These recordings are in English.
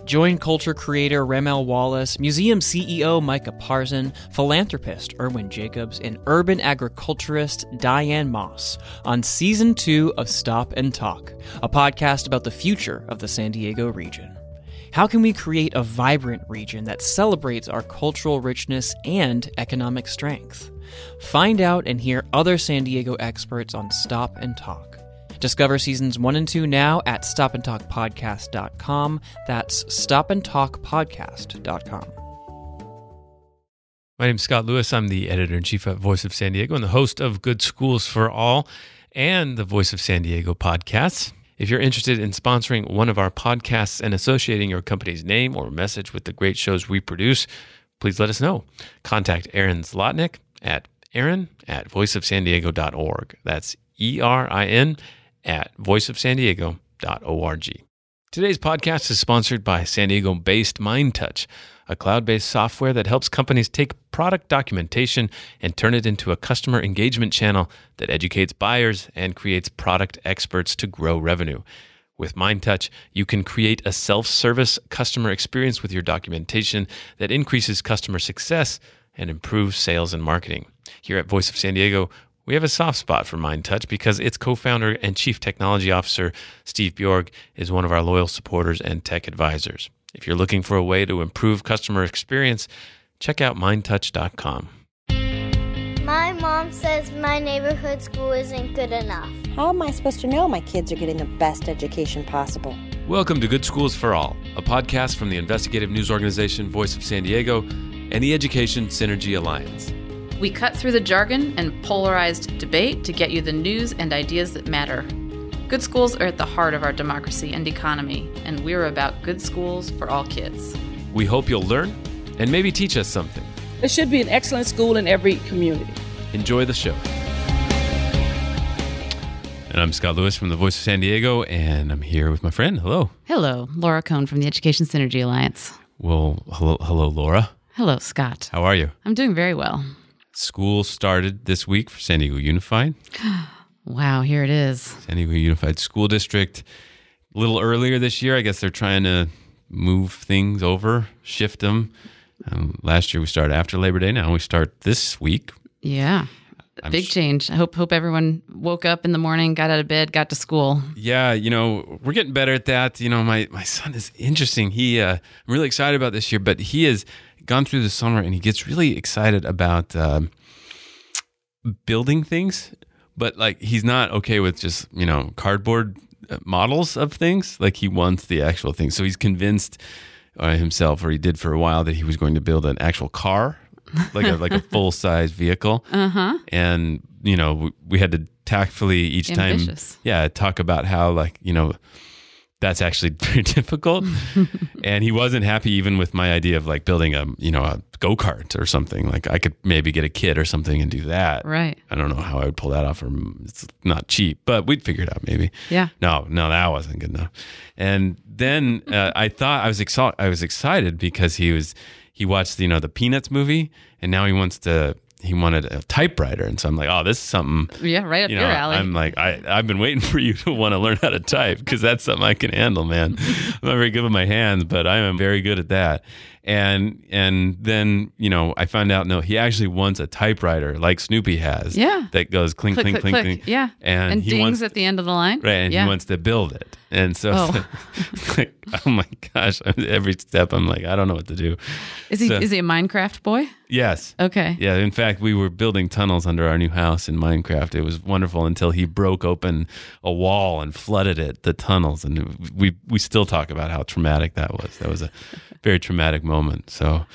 Join culture creator Ramel Wallace, museum CEO Micah Parson, philanthropist Erwin Jacobs, and urban agriculturist Diane Moss on Season 2 of Stop and Talk, a podcast about the future of the San Diego region. How can we create a vibrant region that celebrates our cultural richness and economic strength? Find out and hear other San Diego experts on Stop and Talk. Discover Seasons 1 and 2 now at stopandtalkpodcast.com. That's stopandtalkpodcast.com. My name's Scott Lewis. I'm the editor-in-chief at Voice of San Diego and the host of Good Schools for All and the Voice of San Diego podcasts. If you're interested in sponsoring one of our podcasts and associating your company's name or message with the great shows we produce, please let us know. Contact Aaron Zlotnick at aaron@voiceofsandiego.org. That's ERIN at voiceofsandiego.org. Today's podcast is sponsored by San Diego-based MindTouch, a cloud-based software that helps companies take product documentation and turn it into a customer engagement channel that educates buyers and creates product experts to grow revenue. With MindTouch, you can create a self-service customer experience with your documentation that increases customer success and improves sales and marketing. Here at Voice of San Diego, we have a soft spot for MindTouch because its co-founder and chief technology officer, Steve Bjorg, is one of our loyal supporters and tech advisors. If you're looking for a way to improve customer experience, check out mindtouch.com. My mom says my neighborhood school isn't good enough. How am I supposed to know my kids are getting the best education possible? Welcome to Good Schools for All, a podcast from the investigative news organization Voice of San Diego and the Education Synergy Alliance. We cut through the jargon and polarized debate to get you the news and ideas that matter. Good schools are at the heart of our democracy and economy, and we're about good schools for all kids. We hope you'll learn and maybe teach us something. There should be an excellent school in every community. Enjoy the show. And I'm Scott Lewis from the Voice of San Diego, and I'm here with my friend. Hello. Hello, Laura Cohn from the Education Synergy Alliance. Well, hello, Laura. Hello, Scott. How are you? I'm doing very well. School started this week for San Diego Unified. Wow, here it is. San Diego Unified School District. A little earlier this year, I guess they're trying to move things over, shift them. Last year we started after Labor Day. Now we start this week. Yeah, big change. I hope everyone woke up in the morning, got out of bed, got to school. Yeah, we're getting better at that. My son is interesting. I'm really excited about this year, but he has gone through the summer and he gets really excited about building things, but he's not okay with just cardboard models of things. He wants the actual thing. So he's convinced himself, or he did for a while, that he was going to build an actual car, like a full size vehicle. And we had to tactfully each Ambitious. time, talk about how that's actually very difficult. And he wasn't happy even with my idea of building a go-kart or something. I could maybe get a kid or something and do that. Right. I don't know how I would pull that off. It's not cheap, but we'd figure it out maybe. Yeah. No, that wasn't good enough. And then I thought I was excited because he watched the Peanuts movie, and now he wanted a typewriter. And so I'm like, oh, this is something. Yeah, right up your alley. I'm like, I've been waiting for you to want to learn how to type, because that's something I can handle, man. I'm not very good with my hands, but I am very good at that. And then, I found out, no, he actually wants a typewriter like Snoopy has. Yeah. That goes clink, clink, clink, click. clink. Yeah. And he dings wants, at the end of the line. right. And he wants to build it. And so, oh my gosh, every step I'm like, I don't know what to do. Is he a Minecraft boy? Yes. Okay. Yeah. In fact, we were building tunnels under our new house in Minecraft. It was wonderful until he broke open a wall and flooded the tunnels. And we still talk about how traumatic that was. That was a very traumatic moment. So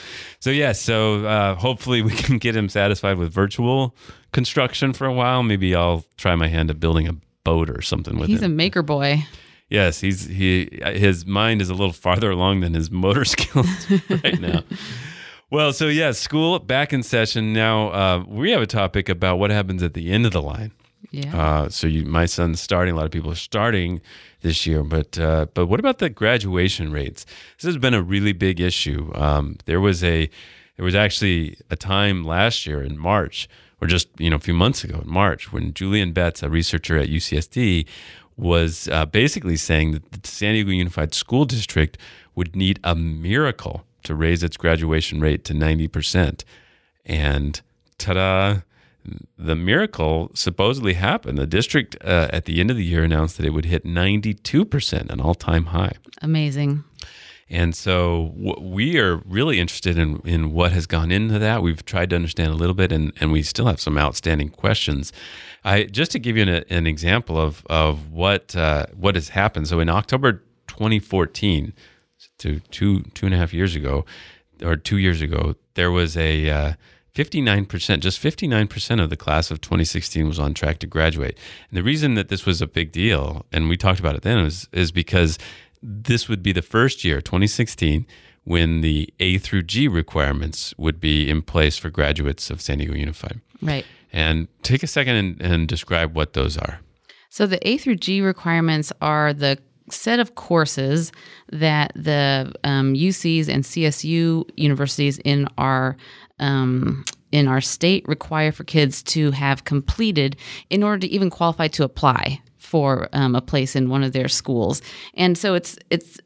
hopefully we can get him satisfied with virtual construction for a while. Maybe I'll try my hand at building a boat or something with him. He's a maker boy. Yes, his mind is a little farther along than his motor skills right now. Well, so school back in session now. We have a topic about what happens at the end of the line. Yeah. My son's starting. A lot of people are starting this year, but what about the graduation rates? This has been a really big issue. There was actually a time last year in March, or just a few months ago in March, when Julian Betts, a researcher at UCSD, was basically saying that the San Diego Unified School District would need a miracle to raise its graduation rate to 90%. And ta-da, the miracle supposedly happened. The district at the end of the year announced that it would hit 92%, an all-time high. Amazing. And so we are really interested in what has gone into that. We've tried to understand a little bit, and we still have some outstanding questions. Just to give you an example of what has happened. So in October 2014, to two and a half years ago, or 2 years ago, there was a 59%, just 59% of the class of 2016 was on track to graduate. And the reason that this was a big deal, and we talked about it then, is because this would be the first year, 2016, when the A through G requirements would be in place for graduates of San Diego Unified. Right. And take a second and describe what those are. So the A through G requirements are the set of courses that the UCs and CSU universities in our state require for kids to have completed in order to even qualify to apply for a place in one of their schools. And so it's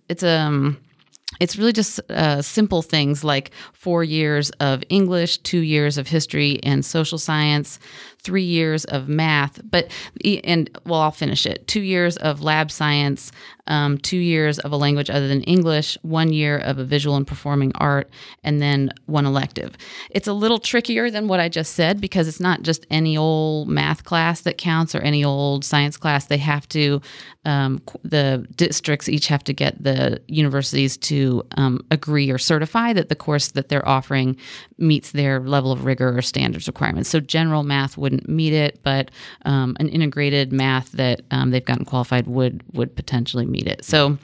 really just simple things like 4 years of English, 2 years of history and social science, 3 years of math, I'll finish it. 2 years of lab science, 2 years of a language other than English, 1 year of a visual and performing art, and then 1 elective. It's a little trickier than what I just said because it's not just any old math class that counts or any old science class. They have to, the districts each have to get the universities to agree or certify that the course that they're offering meets their level of rigor or standards requirements. So general math wouldn't meet it, but an integrated math that they've gotten qualified would potentially meet it. So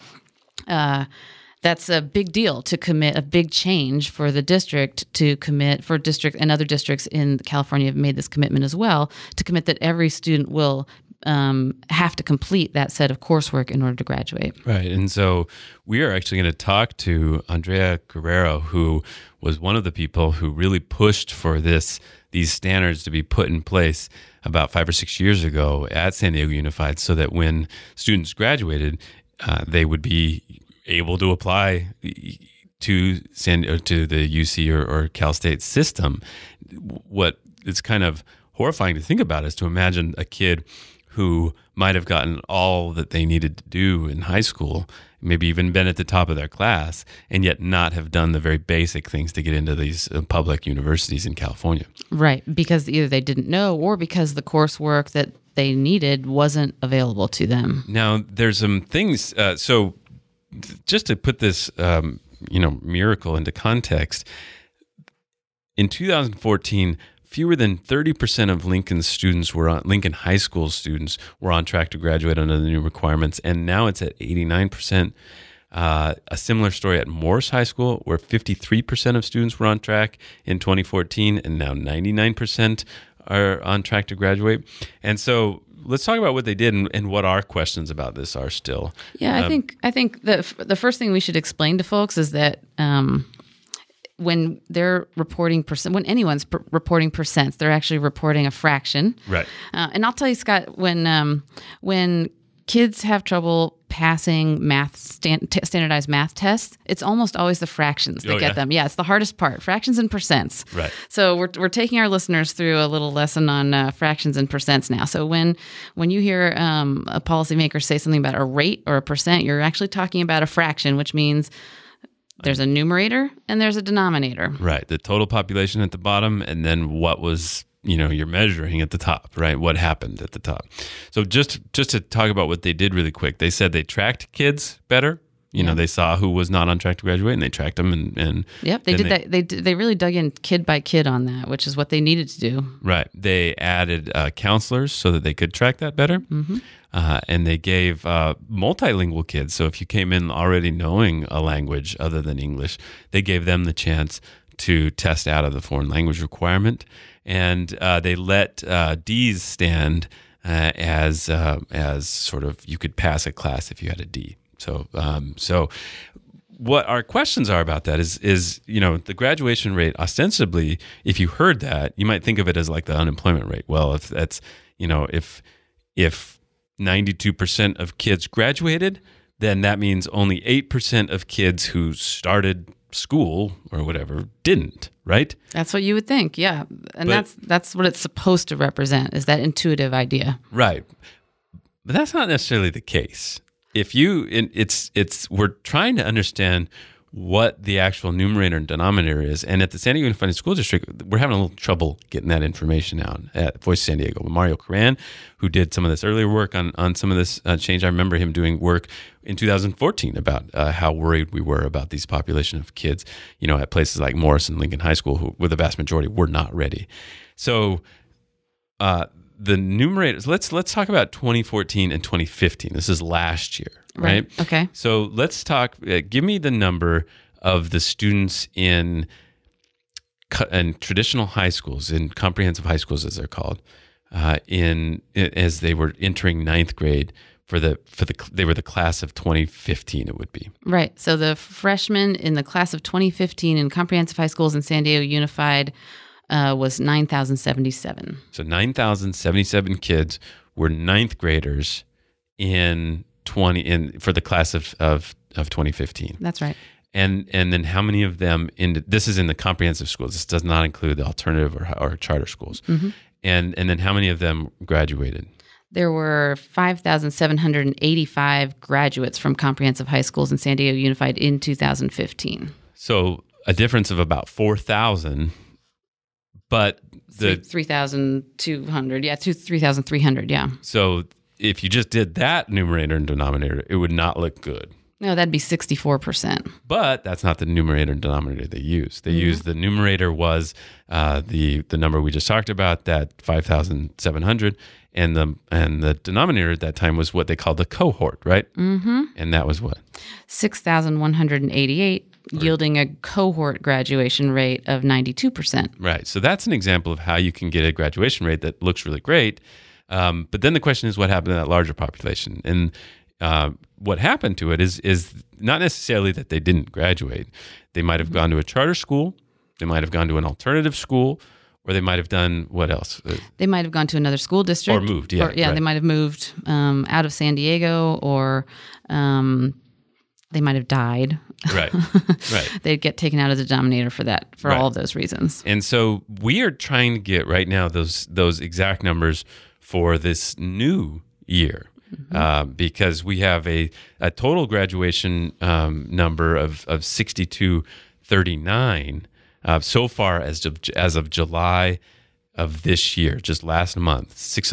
that's a big deal to commit, a big change for the district to commit, for district and other districts in California have made this commitment as well, to commit that every student will have to complete that set of coursework in order to graduate. Right. And so we are actually going to talk to Andrea Guerrero, who was one of the people who really pushed for these standards to be put in place about 5 or 6 years ago at San Diego Unified, so that when students graduated, they would be able to apply to the UC or Cal State system. What is kind of horrifying to think about is to imagine a kid who might have gotten all that they needed to do in high school, maybe even been at the top of their class, and yet not have done the very basic things to get into these public universities in California. Right, because either they didn't know or because the coursework that they needed wasn't available to them. Now, there's some things, so just to put this miracle into context, in 2014, fewer than 30% of Lincoln High School students were on track to graduate under the new requirements, and now it's at 89%. A similar story at Morse High School, where 53% of students were on track in 2014, and now 99% are on track to graduate. And so let's talk about what they did and what our questions about this are still. Yeah, I think the first thing we should explain to folks is that when they're reporting when anyone's reporting percents, they're actually reporting a fraction. Right. And I'll tell you, Scott, when kids have trouble passing standardized math tests, it's almost always the fractions that get them. Yeah, it's the hardest part, fractions and percents. Right. So we're taking our listeners through a little lesson on fractions and percents now. So when you hear a policymaker say something about a rate or a percent, you're actually talking about a fraction, which means there's a numerator and there's a denominator. Right. The total population at the bottom, and then what was, you're measuring at the top, right? What happened at the top. So just to talk about what they did really quick, they said they tracked kids better. They saw who was not on track to graduate, and they tracked them. And yep, they did that. They really dug in kid by kid on that, which is what they needed to do. Right. They added counselors so that they could track that better. Mm-hmm. And they gave multilingual kids. So if you came in already knowing a language other than English, they gave them the chance to test out of the foreign language requirement. And they let Ds stand as sort of, you could pass a class if you had a D. So what our questions are about that is the graduation rate, ostensibly, if you heard that, you might think of it as like the unemployment rate. Well, if that's, if 92% of kids graduated, then that means only 8% of kids who started school or whatever didn't, right? That's what you would think, yeah. And But- that's what it's supposed to represent, is that intuitive idea. Right. But that's not necessarily the case. If you, we're trying to understand what the actual numerator and denominator is. And at the San Diego Unified School District, we're having a little trouble getting that information out at Voice of San Diego. Mario Coran, who did some of this earlier work on some of this change, I remember him doing work in 2014 about how worried we were about these population of kids, at places like Morris and Lincoln High School, where the vast majority were not ready. So the numerators, let's talk about 2014 and 2015. This is last year, right? Okay. So let's talk, give me the number of the students in traditional high schools, in comprehensive high schools as they're called, as they were entering ninth grade they were the class of 2015, it would be. Right. So the freshmen in the class of 2015 in comprehensive high schools in San Diego Unified was 9,077. So 9,077 kids were ninth graders for the class of 2015. That's right. And then how many of them this is in the comprehensive schools. This does not include the alternative or charter schools. Mm-hmm. And then how many of them graduated? There were 5,785 graduates from comprehensive high schools in San Diego Unified in 2015. So a difference of about 4,000, but 3,200, 3,300, yeah. So if you just did that numerator and denominator, it would not look good. No, that'd be 64%. But that's not the numerator and denominator they use. They use the numerator was the number we just talked about, that 5,700, and the denominator at that time was what they called the cohort, right? Mm-hmm. And that was what? 6,188, yielding a cohort graduation rate of 92%. Right. So that's an example of how you can get a graduation rate that looks really great. But then the question is, what happened to that larger population? And what happened to it is not necessarily that they didn't graduate. They might have gone to a charter school. They might have gone to an alternative school. Or they might have done what else? They might have gone to another school district. Or moved, yeah. Right. They might have moved out of San Diego, or they might have died. Right, right. They'd get taken out of the denominator for all of those reasons. And so we are trying to get right now those exact numbers for this new year. Because we have a total graduation number of 6,239 so far as of July of this year, just last month.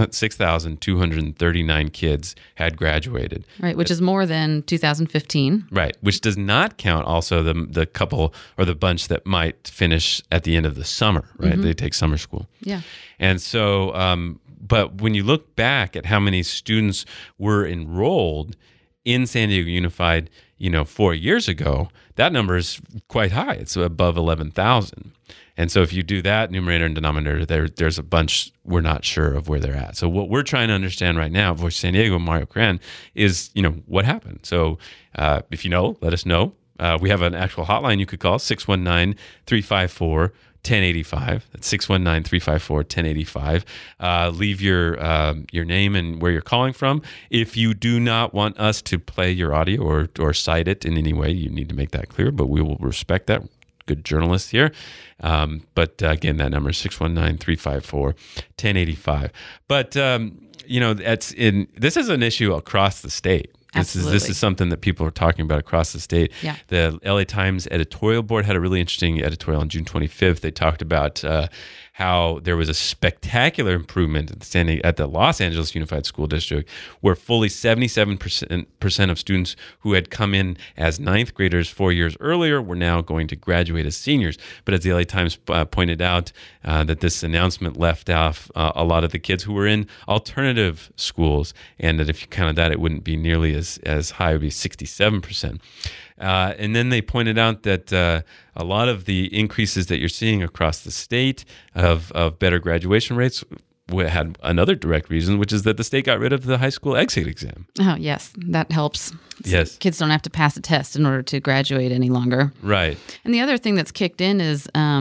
6,239 kids had graduated. Right, which is more than 2015. Right, which does not count also the couple or the bunch that might finish at the end of the summer, right? Mm-hmm. They take summer school. Yeah. And so, but when you look back at how many students were enrolled in San Diego Unified, 4 years ago, that number is quite high. It's above 11,000. And so if you do that numerator and denominator, there's a bunch we're not sure of where they're at. So what we're trying to understand right now, Voice of San Diego, Mario Coran, is, what happened? So if you know, let us know. We have an actual hotline you could call, 619-354-1085. That's 619-354-1085. Leave your name and where you're calling from. If you do not want us to play your audio or cite it in any way, you need to make that clear, but we will respect that. Good journalists here. But again, that number is 619-354-1085. But, this is an issue across the state. This is something that people are talking about across the state. Yeah. The LA Times editorial board had a really interesting editorial on June 25th. They talked about how there was a spectacular improvement at the Los Angeles Unified School District, where fully 77% of students who had come in as ninth graders 4 years earlier were now going to graduate as seniors. But as the LA Times pointed out, that this announcement left off a lot of the kids who were in alternative schools, and that if you counted that, it wouldn't be nearly as high. It would be 67%. And then they pointed out that a lot of the increases that you're seeing across the state of better graduation rates had another direct reason, which is that the state got rid of the high school exit exam. Oh, yes. That helps. Yes. Kids don't have to pass a test in order to graduate any longer. Right. And the other thing that's kicked in is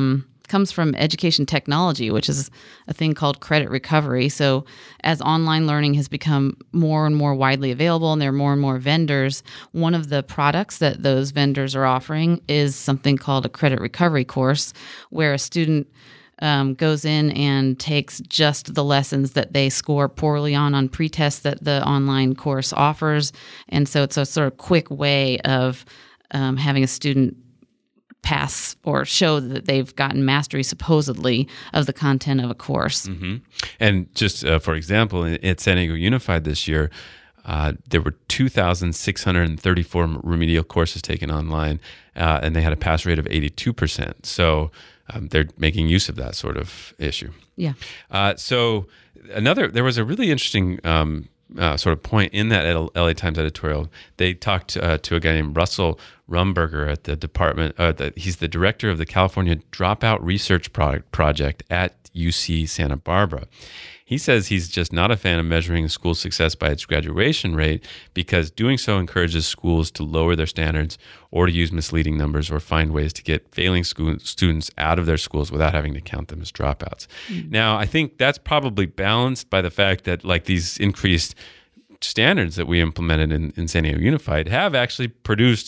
comes from education technology, which is a thing called credit recovery. So as online learning has become more and more widely available and there are more and more vendors, one of the products that those vendors are offering is something called a credit recovery course, where a student goes in and takes just the lessons that they score poorly on pre-tests that the online course offers. And so it's a sort of quick way of having a student pass or show that they've gotten mastery, supposedly, of the content of a course. Mm-hmm. And just for example, at San Diego Unified this year, there were 2,634 remedial courses taken online, and they had a pass rate of 82%. So they're making use of that sort of issue. Yeah. So there was a really interesting sort of point in that LA Times editorial. They talked to a guy named Russell Rumberger at the department. He's the director of the California Dropout Research Project at UC Santa Barbara. He says he's just not a fan of measuring a school's success by its graduation rate, because doing so encourages schools to lower their standards or to use misleading numbers or find ways to get failing students out of their schools without having to count them as dropouts. Mm-hmm. Now, I think that's probably balanced by the fact that like these increased standards that we implemented in San Diego Unified have actually produced,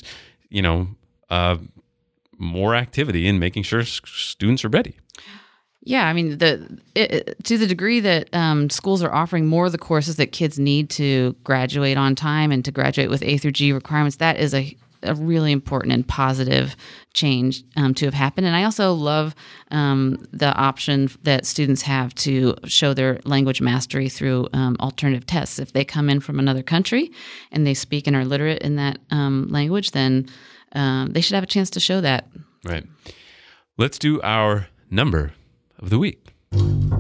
more activity in making sure students are ready. Yeah, I mean, to the degree that schools are offering more of the courses that kids need to graduate on time and to graduate with A through G requirements, that is a really important and positive change to have happened. And I also love the option that students have to show their language mastery through alternative tests. If they come in from another country and they speak and are literate in that language, then they should have a chance to show that. Right. Let's do our number of the week. All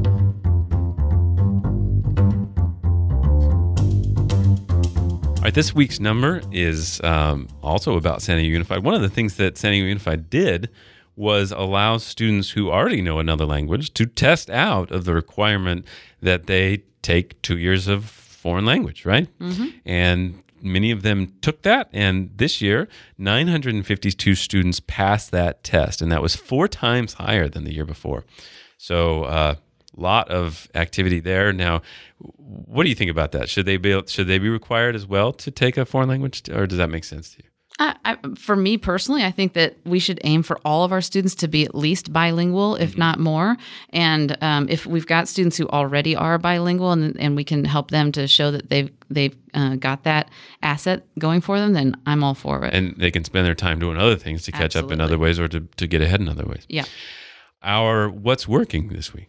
right, this week's number is also about San Diego Unified. One of the things that San Diego Unified did was allow students who already know another language to test out of the requirement that they take 2 years of foreign language, right? Mm-hmm. And many of them took that, and this year, 952 students passed that test, and that was 4 times higher than the year before. So a lot of activity there. Now, what do you think about that? Should they be required as well to take a foreign language, or does that make sense to you? For me personally, I think that we should aim for all of our students to be at least bilingual, if not more. And if we've got students who already are bilingual and we can help them to show that they've got that asset going for them, then I'm all for it. And they can spend their time doing other things to catch up in other ways or to get ahead in other ways. Yeah. Our What's Working this week.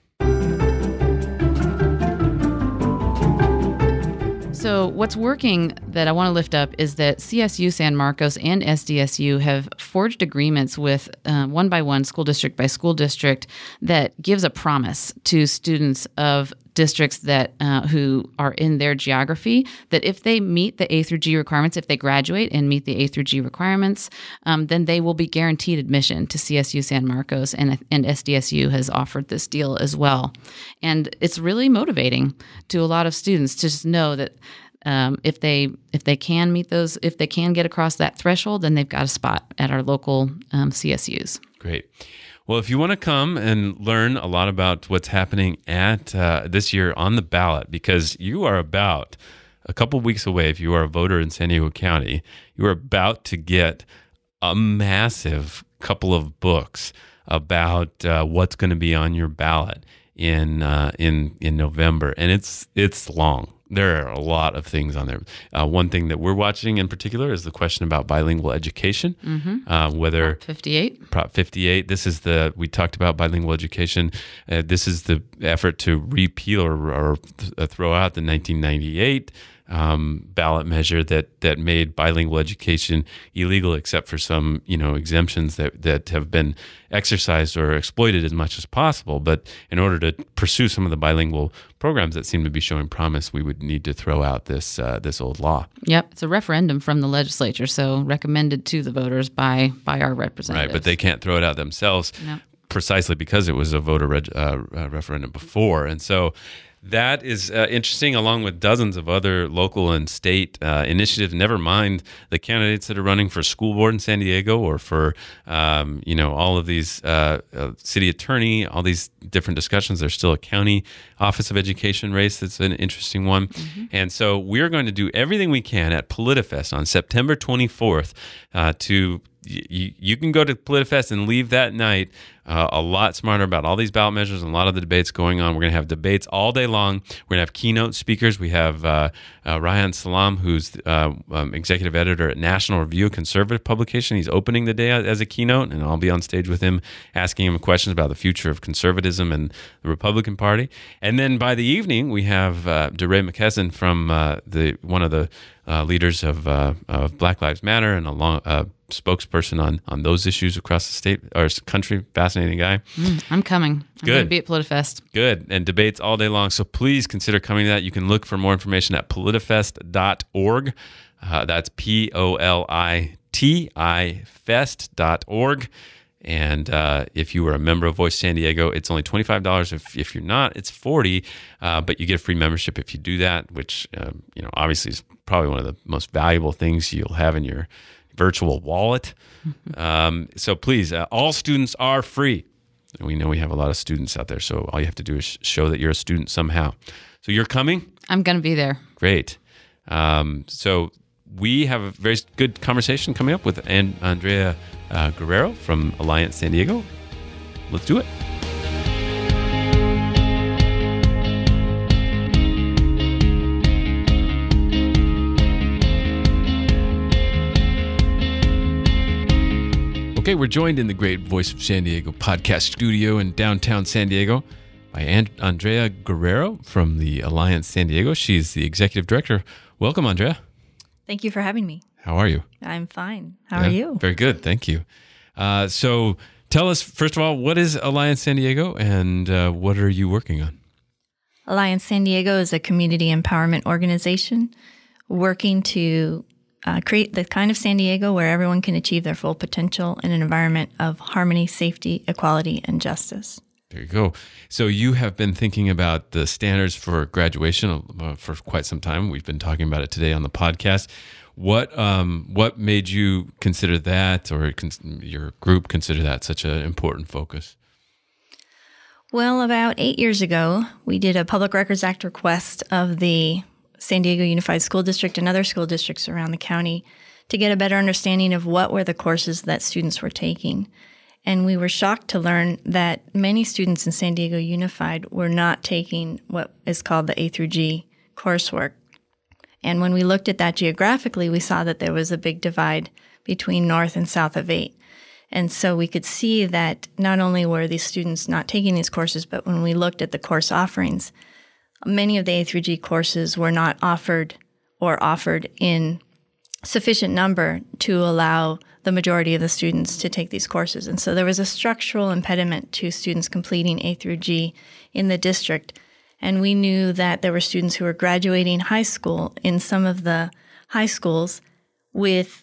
So what's working that I want to lift up is that CSU San Marcos and SDSU have forged agreements with one by one, school district by school district, that gives a promise to students of districts that who are in their geography that if they meet the A through G requirements, if they graduate and meet the A through G requirements, then they will be guaranteed admission to CSU San Marcos, and SDSU has offered this deal as well. And it's really motivating to a lot of students to just know that if they can meet those, if they can get across that threshold, then they've got a spot at our local CSUs. Great. Well, if you want to come and learn a lot about what's happening at this year on the ballot, because you are about a couple weeks away, if you are a voter in San Diego County, you are about to get a massive couple of books about what's going to be on your ballot in November, and it's long. There are a lot of things on there. One thing that we're watching in particular is the question about bilingual education. Mm-hmm. Whether Prop 58. This is we talked about bilingual education. This is the effort to repeal or throw out the 1998 ballot measure that made bilingual education illegal, except for some exemptions that have been exercised or exploited as much as possible. But in order to pursue some of the bilingual programs that seem to be showing promise, we would need to throw out this old law. Yep, it's a referendum from the legislature, so recommended to the voters by our representatives. Right, but they can't throw it out themselves. No. Precisely because it was a voter referendum before. And so That is interesting, along with dozens of other local and state initiatives. Never mind the candidates that are running for school board in San Diego or for, all of these city attorney, all these different discussions. There's still a county Office of Education race that's an interesting one. Mm-hmm. And so we're going to do everything we can at PolitiFest on September 24th to... You can go to PolitiFest and leave that night a lot smarter about all these ballot measures and a lot of the debates going on. We're going to have debates all day long. We're going to have keynote speakers. We have Ryan Salam, who's executive editor at National Review, a conservative publication. He's opening the day as a keynote, and I'll be on stage with him asking him questions about the future of conservatism and the Republican Party. And then by the evening, we have DeRay McKesson from one of the leaders of Black Lives Matter and a spokesperson on those issues across the state or country. Fascinating guy. I'm coming. I'm going to be at PolitiFest. Good. And debates all day long. So please consider coming to that. You can look for more information at politifest.org. That's POLITI fest.org. And if you were a member of Voice San Diego, it's only $25. If you're not, it's $40. But you get a free membership if you do that, which obviously is probably one of the most valuable things you'll have in your virtual wallet. So please, all students are free. We know we have a lot of students out there, so all you have to do is show that you're a student somehow. So you're coming? I'm going to be there. Great. So we have a very good conversation coming up with Andrea Guerrero from Alliance San Diego. Let's do it. Okay, we're joined in the great Voice of San Diego podcast studio in downtown San Diego by Andrea Guerrero from the Alliance San Diego. She's the executive director. Welcome, Andrea. Thank you for having me. How are you? I'm fine. How are you? Very good. Thank you. So tell us, first of all, what is Alliance San Diego and what are you working on? Alliance San Diego is a community empowerment organization working to create the kind of San Diego where everyone can achieve their full potential in an environment of harmony, safety, equality, and justice. There you go. So you have been thinking about the standards for graduation for quite some time. We've been talking about it today on the podcast. What made you consider that, or your group consider that such an important focus? Well, about 8 years ago, we did a Public Records Act request of the San Diego Unified School District and other school districts around the county to get a better understanding of what were the courses that students were taking. And we were shocked to learn that many students in San Diego Unified were not taking what is called the A through G coursework. And when we looked at that geographically, we saw that there was a big divide between north and south of 8. And so we could see that not only were these students not taking these courses, but when we looked at the course offerings, many of the A through G courses were not offered or offered in sufficient number to allow the majority of the students to take these courses. And so there was a structural impediment to students completing A through G in the district. And we knew that there were students who were graduating high school in some of the high schools with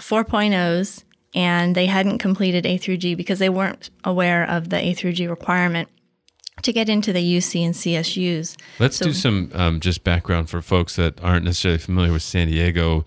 4.0s, and they hadn't completed A through G because they weren't aware of the A through G requirement to get into the UC and CSUs. Let's do some just background for folks that aren't necessarily familiar with San Diego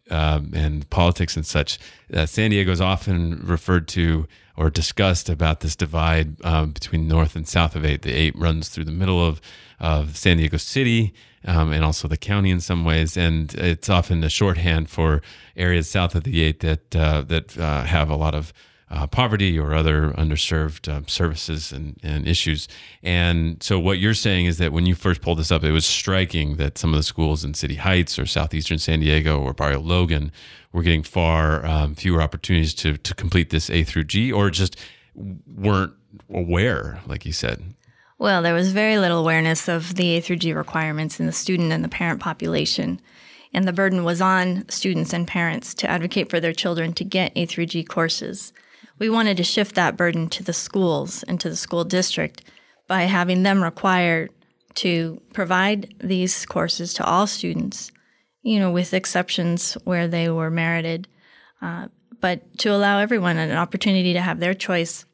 and politics and such. San Diego is often referred to or discussed about this divide between north and south of 8. The 8 runs through the middle of San Diego City and also the county in some ways, and it's often a shorthand for areas south of the 8 that have a lot of poverty or other underserved services and issues. And so what you're saying is that when you first pulled this up, it was striking that some of the schools in City Heights or southeastern San Diego or Barrio Logan were getting far fewer opportunities to complete this A through G, or just weren't aware, like you said. Well, there was very little awareness of the A through G requirements in the student and the parent population. And the burden was on students and parents to advocate for their children to get A through G courses. We wanted to shift that burden to the schools and to the school district by having them required to provide these courses to all students, with exceptions where they were merited, but to allow everyone an opportunity to have their choice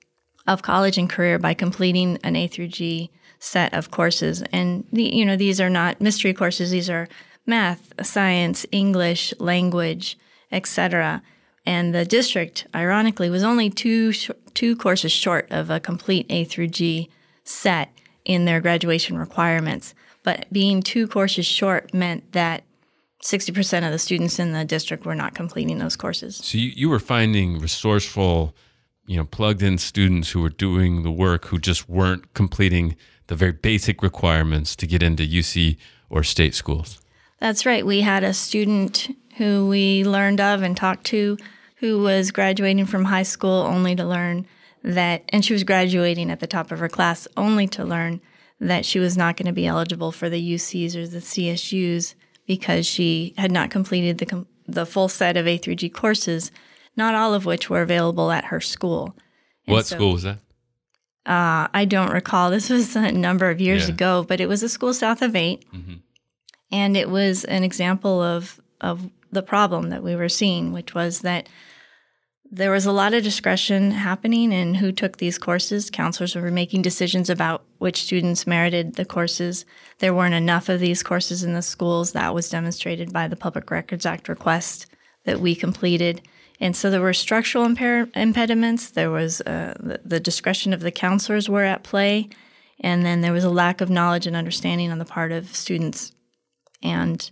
of college and career by completing an A through G set of courses. And these are not mystery courses. These are math, science, English, language, etc. And the district, ironically, was only two courses short of a complete A through G set in their graduation requirements. But being 2 courses short meant that 60% of the students in the district were not completing those courses. So you were finding resourceful, plugged-in students who were doing the work who just weren't completing the very basic requirements to get into UC or state schools. That's right. We had a student who we learned of and talked to who was graduating from high school only to learn that, and she was graduating at the top of her class only to learn that she was not going to be eligible for the UCs or the CSUs because she had not completed the full set of A through G courses, not all of which were available at her school. What school was that? I don't recall. This was a number of years ago, but it was a school south of 8. Mm-hmm. And it was an example of the problem that we were seeing, which was that there was a lot of discretion happening in who took these courses. Counselors were making decisions about which students merited the courses. There weren't enough of these courses in the schools. That was demonstrated by the Public Records Act request that we completed. And so there were structural impediments. There was the discretion of the counselors were at play. And then there was a lack of knowledge and understanding on the part of students and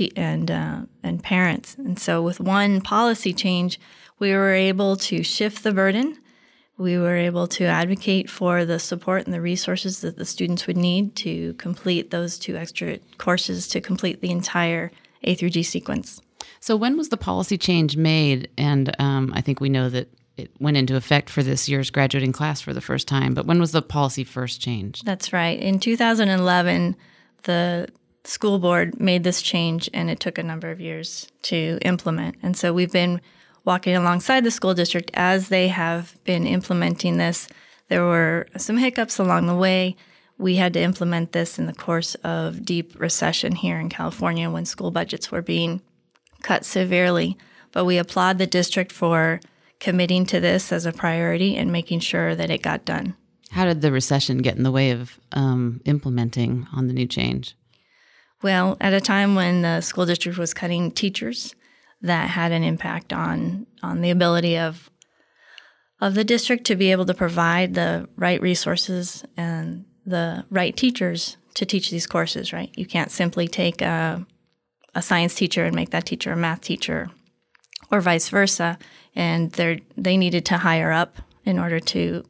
parents. And so with one policy change, we were able to shift the burden. We were able to advocate for the support and the resources that the students would need to complete those 2 extra courses to complete the entire A through G sequence. So when was the policy change made? And I think we know that it went into effect for this year's graduating class for the first time. But when was the policy first changed? That's right. In 2011, the school board made this change, and it took a number of years to implement. And so we've been walking alongside the school district as they have been implementing this. There were some hiccups along the way. We had to implement this in the course of deep recession here in California when school budgets were being cut severely. But we applaud the district for committing to this as a priority and making sure that it got done. How did the recession get in the way of implementing on the new change? Well, at a time when the school district was cutting teachers, that had an impact on the ability of the district to be able to provide the right resources and the right teachers to teach these courses, right? You can't simply take a science teacher and make that teacher a math teacher or vice versa. And they needed to hire up in order to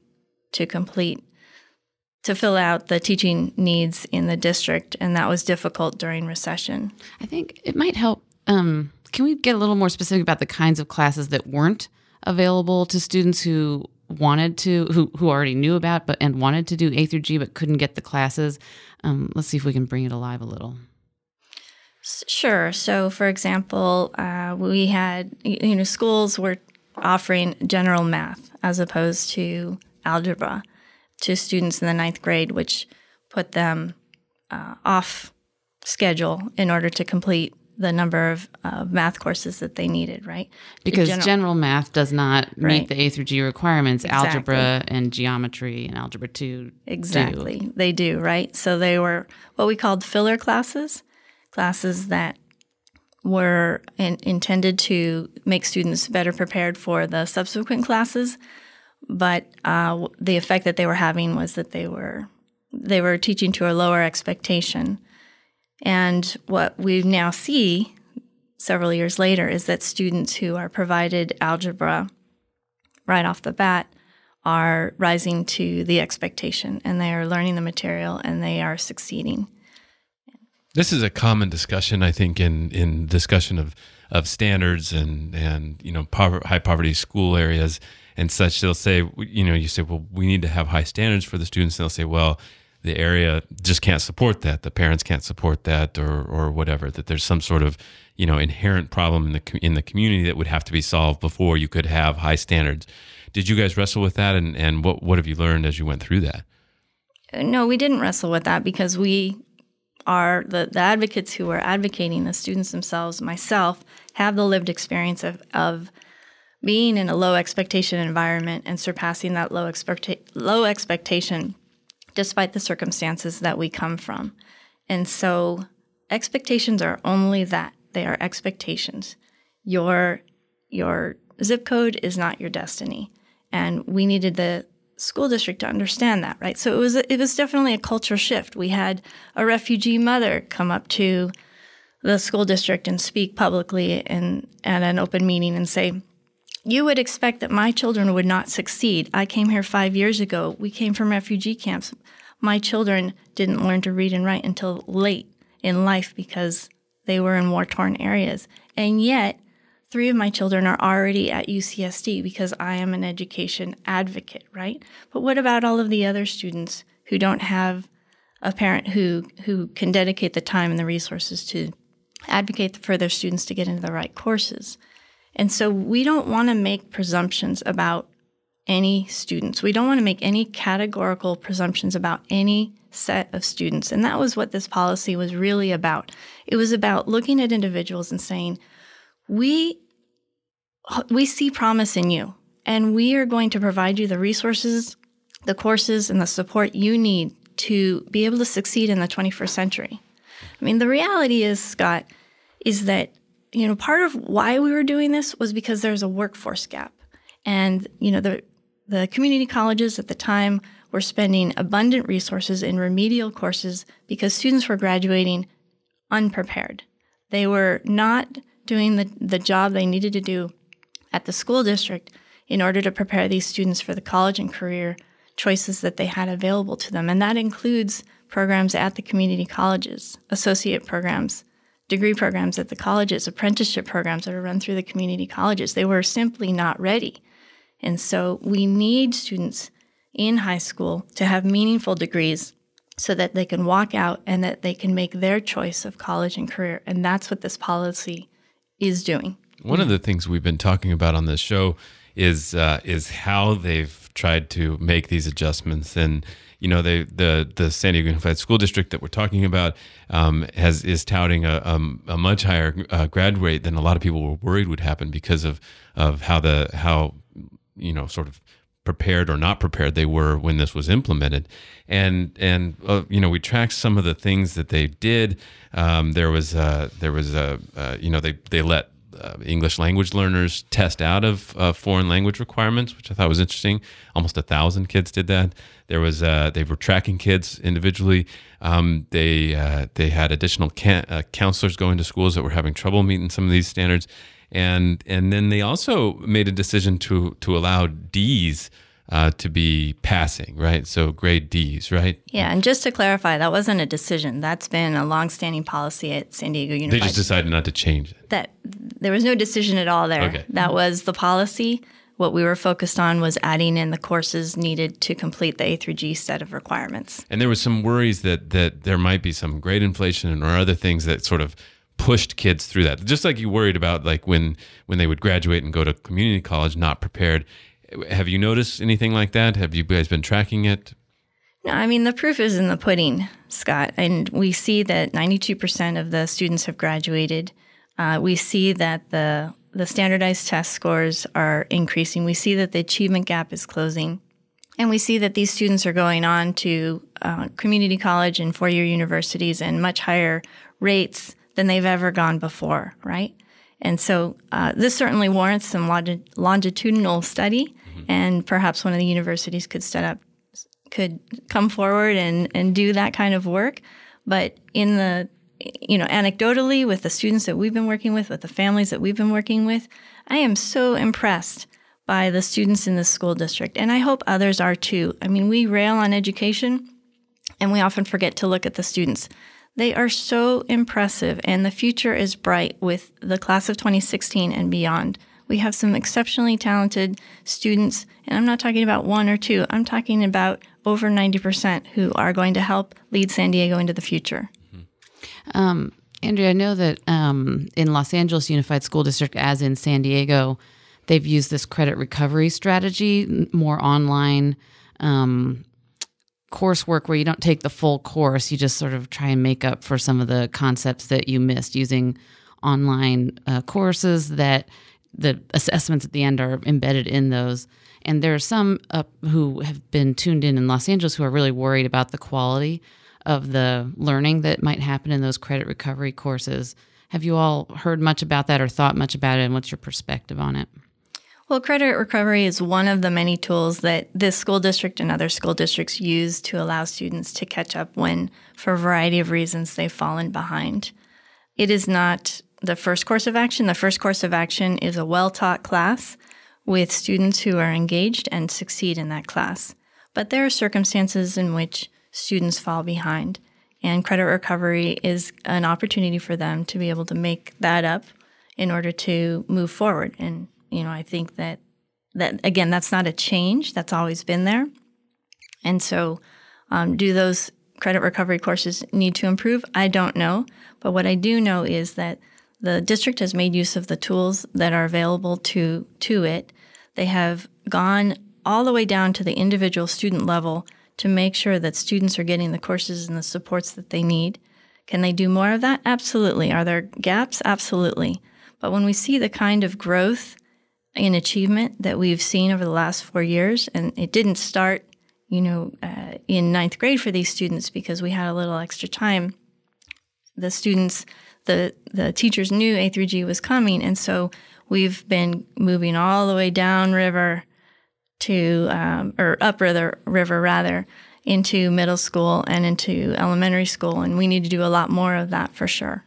fill out the teaching needs in the district, and that was difficult during recession. I think it might help. Can we get a little more specific about the kinds of classes that weren't available to students who wanted to, who already knew about and wanted to do A through G but couldn't get the classes? Let's see if we can bring it alive a little. Sure. So, for example, we had, schools were offering general math as opposed to algebra to students in the 9th grade, which put them off schedule in order to complete the number of math courses that they needed, right? Because general math does not meet the A through G requirements. Exactly. Algebra and geometry and algebra 2 Exactly. do. They do, right? So they were what we called filler classes that were intended to make students better prepared for the subsequent classes. But the effect that they were having was that they were teaching to a lower expectation. And what we now see several years later is that students who are provided algebra right off the bat are rising to the expectation, and they are learning the material, and they are succeeding. This is a common discussion, I think, in discussion of standards and high poverty school areas and such. They'll say, you say, well, we need to have high standards for the students. And they'll say, well, the area just can't support that. The parents can't support that, or whatever. That there's some sort of inherent problem in the community that would have to be solved before you could have high standards. Did you guys wrestle with that, and what have you learned as you went through that? No, we didn't wrestle with that because we are the advocates who are advocating. The students themselves, myself, have the lived experience of being in a low expectation environment and surpassing that low expectation despite the circumstances that we come from. And so expectations are only that. They are expectations. Your zip code is not your destiny. And we needed the school district to understand that, right? So it was definitely a cultural shift. We had a refugee mother come up to the school district and speak publicly at an open meeting and say, "You would expect that my children would not succeed. I came here 5 years ago. We came from refugee camps. My children didn't learn to read and write until late in life because they were in war-torn areas. And yet, 3 of my children are already at UCSD because I am an education advocate," right? But what about all of the other students who don't have a parent who can dedicate the time and the resources to advocate for their students to get into the right courses? And so we don't want to make presumptions about any students. We don't want to make any categorical presumptions about any set of students. And that was what this policy was really about. It was about looking at individuals and saying, we see promise in you, and we are going to provide you the resources, the courses, and the support you need to be able to succeed in the 21st century. I mean, the reality is, Scott, is that, part of why we were doing this was because there's a workforce gap. And, the community colleges at the time were spending abundant resources in remedial courses because students were graduating unprepared. They were not doing the job they needed to do at the school district in order to prepare these students for the college and career choices that they had available to them. And that includes programs at the community colleges, associate programs, degree programs at the colleges, apprenticeship programs that are run through the community colleges. They were simply not ready. And so we need students in high school to have meaningful degrees so that they can walk out and that they can make their choice of college and career. And that's what this policy is doing. One of the things we've been talking about on this show is how they've tried to make these adjustments. And the San Diego Unified School District that we're talking about is touting a much higher grad rate than a lot of people were worried would happen because of how sort of prepared or not prepared they were when this was implemented. And we tracked some of the things that they did. They let English language learners test out of foreign language requirements, which I thought was interesting. Almost 1,000 kids did that. They were tracking kids individually. They had additional counselors going to schools that were having trouble meeting some of these standards. And then they also made a decision to allow Ds to be passing, right? So grade Ds, right? Yeah, and just to clarify, that wasn't a decision. That's been a longstanding policy at San Diego Unified. They just decided not to change it. There was no decision at all there. Okay. That was the policy. What we were focused on was adding in the courses needed to complete the A through G set of requirements. And there was some worries that there might be some grade inflation or other things that sort of pushed kids through that. Just like you worried about like when they would graduate and go to community college not prepared. Have you noticed anything like that? Have you guys been tracking it? No, I mean, the proof is in the pudding, Scott. And we see that 92% of the students have graduated. We see that the standardized test scores are increasing. We see that the achievement gap is closing. And we see that these students are going on to community college and four-year universities and much higher rates than they've ever gone before, right? And so this certainly warrants some longitudinal study, and perhaps one of the universities could come forward and do that kind of work. But anecdotally, with the students that we've been working with the families that we've been working with, I am so impressed by the students in this school district, and I hope others are too. I mean, we rail on education, and we often forget to look at the students. They are so impressive, and the future is bright with the class of 2016 and beyond. We have some exceptionally talented students, and I'm not talking about one or two. I'm talking about over 90% who are going to help lead San Diego into the future. Andrea, I know that in Los Angeles Unified School District, as in San Diego, they've used this credit recovery strategy, more online coursework where you don't take the full course. You just sort of try and make up for some of the concepts that you missed using online courses that the assessments at the end are embedded in those. And there are some who have been tuned in Los Angeles who are really worried about the quality of the learning that might happen in those credit recovery courses. Have you all heard much about that or thought much about it, and what's your perspective on it? Well, credit recovery is one of the many tools that this school district and other school districts use to allow students to catch up when, for a variety of reasons, they've fallen behind. It is not the first course of action. The first course of action is a well-taught class with students who are engaged and succeed in that class. But there are circumstances in which students fall behind, and credit recovery is an opportunity for them to be able to make that up in order to move forward. And I think that again, that's not a change. That's always been there. And so do those credit recovery courses need to improve? I don't know. But what I do know is that the district has made use of the tools that are available to it. They have gone all the way down to the individual student level to make sure that students are getting the courses and the supports that they need. Can they do more of that? Absolutely. Are there gaps? Absolutely. But when we see the kind of growth in achievement that we've seen over the last 4 years, and it didn't start, in ninth grade for these students because we had a little extra time. The students, the teachers knew A through G was coming, and so we've been moving all the way downriver to, or upriver rather, into middle school and into elementary school, and we need to do a lot more of that for sure.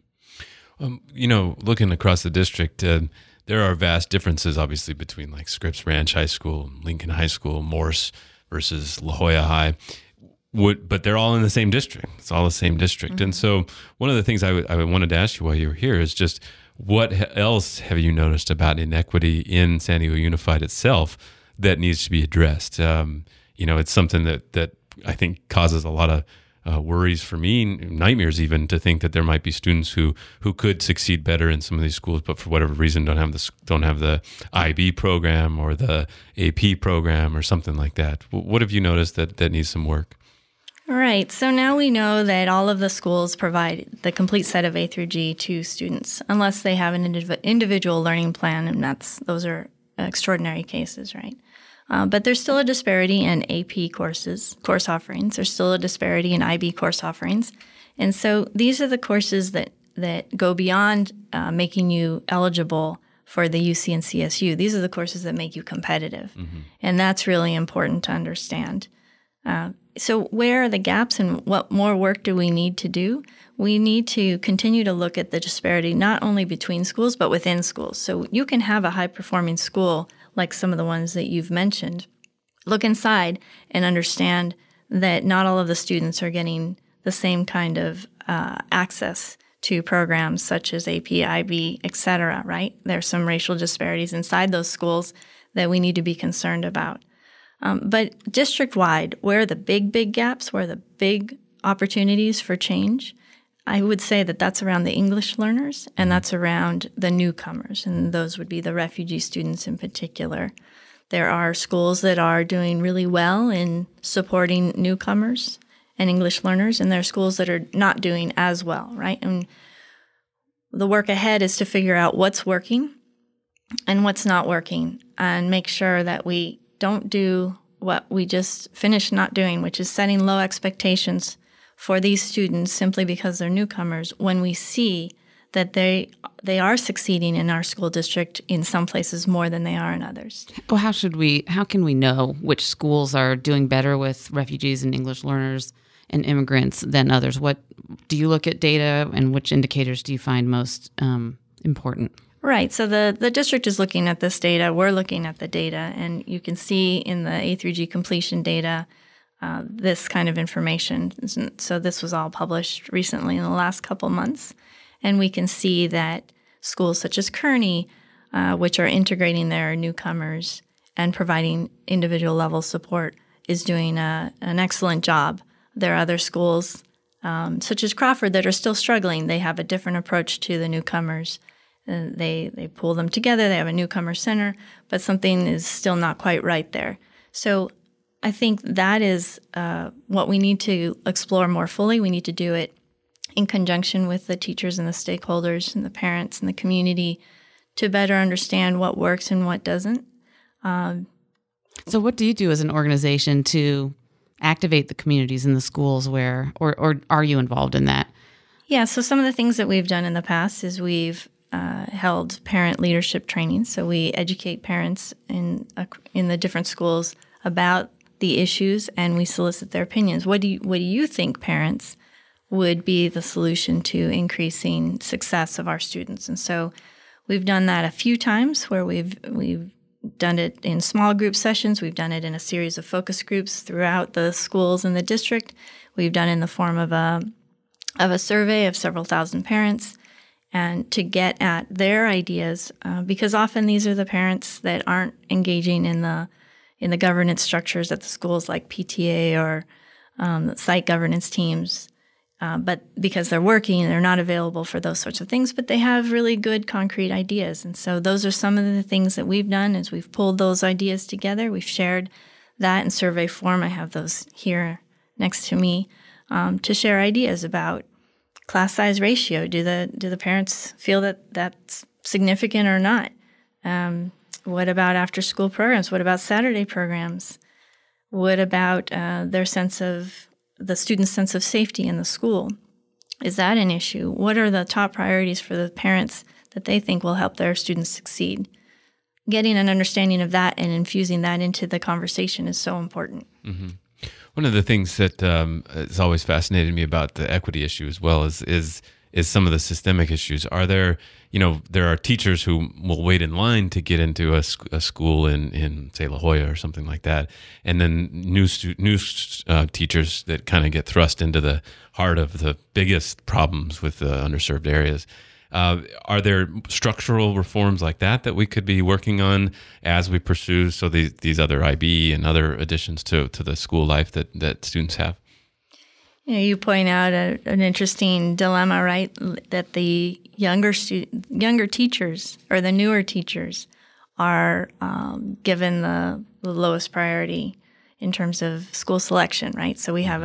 Looking across the district, there are vast differences, obviously, between like Scripps Ranch High School, Lincoln High School, Morse versus La Jolla High. But they're all in the same district. It's all the same district. Mm-hmm. And so one of the things I wanted to ask you while you were here is just what else have you noticed about inequity in San Diego Unified itself that needs to be addressed? It's something that I think causes a lot of worries for me, nightmares even, to think that there might be students who could succeed better in some of these schools, but for whatever reason don't have the IB program or the AP program or something like that. What have you noticed that needs some work? Right. So now we know that all of the schools provide the complete set of A through G to students, unless they have an individual learning plan, and those are extraordinary cases, right? But there's still a disparity in AP course offerings. There's still a disparity in IB course offerings. And so these are the courses that go beyond making you eligible for the UC and CSU. These are the courses that make you competitive. Mm-hmm. And that's really important to understand. So where are the gaps and what more work do we need to do? We need to continue to look at the disparity not only between schools, but within schools. So you can have a high-performing school like some of the ones that you've mentioned. Look inside and understand that not all of the students are getting the same kind of access to programs such as AP, IB, et cetera, right? There's some racial disparities inside those schools that we need to be concerned about. But district-wide, where are the big gaps, where are the big opportunities for change? I would say that that's around the English learners, and that's around the newcomers, and those would be the refugee students in particular. There are schools that are doing really well in supporting newcomers and English learners, and there are schools that are not doing as well, right? And the work ahead is to figure out what's working and what's not working, and make sure that we don't do what we just finished not doing, which is setting low expectations for these students simply because they're newcomers, when we see that they are succeeding in our school district in some places more than they are in others. Well, how can we know which schools are doing better with refugees and English learners and immigrants than others? What do you look at data, and which indicators do you find most important? Right. So the district is looking at this data. We're looking at the data, and you can see in the A through G completion data this kind of information. So this was all published recently in the last couple months, and we can see that schools such as Kearney, which are integrating their newcomers and providing individual level support, is doing an excellent job. There are other schools such as Crawford that are still struggling. They have a different approach to the newcomers. They pull them together. They have a newcomer center, but something is still not quite right there. So I think that is what we need to explore more fully. We need to do it in conjunction with the teachers and the stakeholders and the parents and the community to better understand what works and what doesn't. So what do you do as an organization to activate the communities in the schools where, or are you involved in that? Yeah, so some of the things that we've done in the past is we've held parent leadership training. So we educate parents in the different schools about the issues, and we solicit their opinions. What do you think, parents, would be the solution to increasing success of our students? And so we've done that a few times where we've done it in small group sessions. We've done it in a series of focus groups throughout the schools in the district. We've done it in the form of a survey of several thousand parents, and to get at their ideas, because often these are the parents that aren't engaging in the governance structures at the schools, like PTA or site governance teams. But because they're working, they're not available for those sorts of things, but they have really good concrete ideas. And so those are some of the things that we've done is we've pulled those ideas together. We've shared that in survey form. I have those here next to me to share ideas about class size ratio. Do the parents feel that that's significant or not? What about after school programs? What about Saturday programs? What about the student's sense of safety in the school? Is that an issue? What are the top priorities for the parents that they think will help their students succeed? Getting an understanding of that and infusing that into the conversation is so important. Mm-hmm. One of the things that has always fascinated me about the equity issue as well is some of the systemic issues. Are there, there are teachers who will wait in line to get into a school in say La Jolla or something like that, and then new teachers that kind of get thrust into the heart of the biggest problems with the underserved areas. Are there structural reforms like that we could be working on as we pursue these other IB and other additions to the school life that students have? You point out an interesting dilemma, right? That the younger teachers or the newer teachers are given the lowest priority in terms of school selection, right? So we have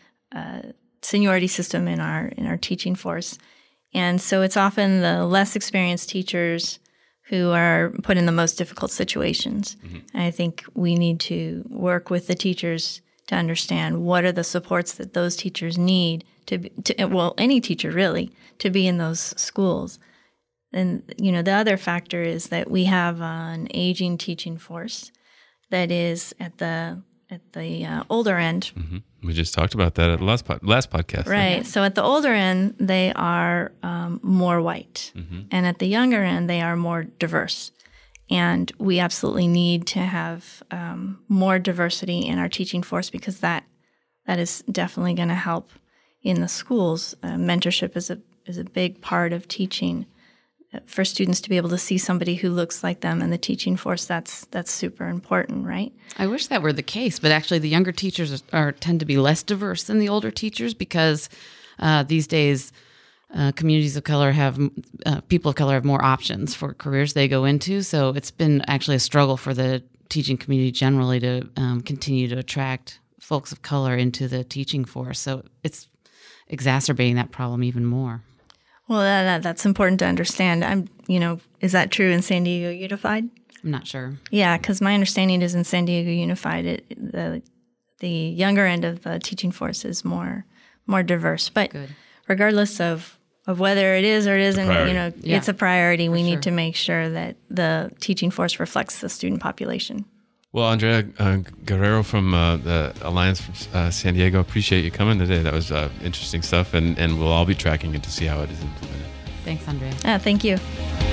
a seniority system in our teaching force, and so it's often the less experienced teachers who are put in the most difficult situations. Mm-hmm. And I think we need to work with the teachers to understand what are the supports that those teachers need any teacher really, to be in those schools. And, the other factor is that we have an aging teaching force that is at the older end. Mm-hmm. We just talked about that at the last podcast. Right. So at the older end, they are more white. Mm-hmm. And at the younger end, they are more diverse. And we absolutely need to have more diversity in our teaching force, because that is definitely going to help in the schools. Mentorship is a big part of teaching. For students to be able to see somebody who looks like them in the teaching force, that's super important, right? I wish that were the case, but actually the younger teachers tend to be less diverse than the older teachers, because these days communities of color people of color have more options for careers they go into. So it's been actually a struggle for the teaching community generally to continue to attract folks of color into the teaching force. So it's exacerbating that problem even more. Well, that's important to understand. Is that true in San Diego Unified? I'm not sure. Yeah, because my understanding is in San Diego Unified, the younger end of the teaching force is more diverse. But Good. Regardless of whether it is or it isn't, it's a priority. We need to make sure that the teaching force reflects the student population. Well, Andrea Guerrero from the Alliance from San Diego, appreciate you coming today. That was interesting stuff, and we'll all be tracking it to see how it is implemented. Thanks, Andrea. Thank you.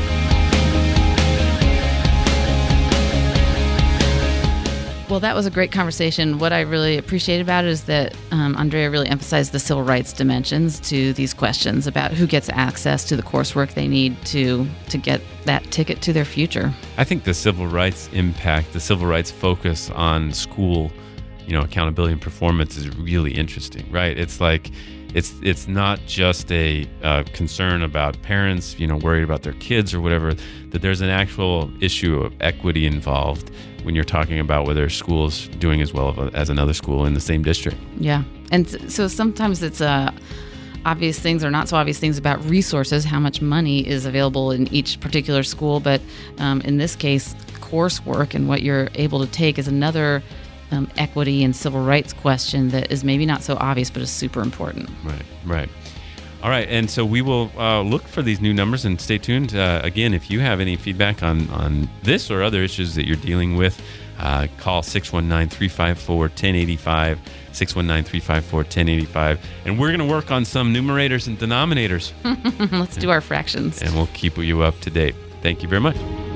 Well, that was a great conversation. What I really appreciate about it is that Andrea really emphasized the civil rights dimensions to these questions about who gets access to the coursework they need to get that ticket to their future. I think the civil rights impact, the civil rights focus on school, accountability and performance is really interesting, right? It's like it's not just a concern about parents, worried about their kids or whatever, that there's an actual issue of equity involved when you're talking about whether a school's doing as well as another school in the same district. Yeah. And so sometimes it's a obvious things or not so obvious things about resources, how much money is available in each particular school. But in this case, coursework and what you're able to take is another equity and civil rights question that is maybe not so obvious, but is super important. Right. All right, and so we will look for these new numbers and stay tuned. Again, if you have any feedback on this or other issues that you're dealing with, call 619-354-1085, 619-354-1085, and we're going to work on some numerators and denominators. Let's do our fractions. And we'll keep you up to date. Thank you very much.